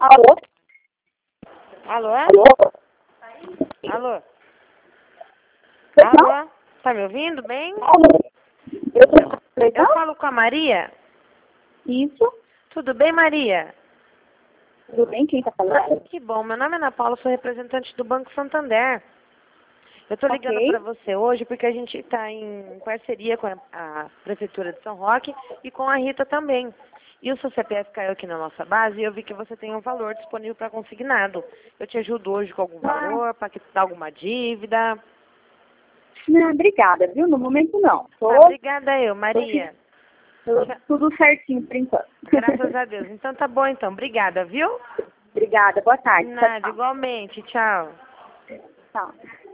Alô? Alô? Alô? Alô? Não? Alô? Tá me ouvindo bem? Alô? Eu falo com a Maria? Isso. Tudo bem, Maria? Tudo bem? Quem tá falando? Que bom, meu nome é Ana Paula, sou representante do Banco Santander. Eu tô ligando Ok. para você hoje porque a gente está em parceria com a Prefeitura de São Roque e com a Rita também. E o seu CPF caiu aqui na nossa base e eu vi que você tem um valor disponível para consignado. Eu te ajudo hoje com algum valor, para quitar alguma dívida. Não, obrigada, viu? No momento não. Tá, obrigada eu, Maria. Tudo certinho por enquanto. Graças a Deus. Então tá bom então. Obrigada, viu? Obrigada, boa tarde. Nada, igualmente. Tchau. Tchau.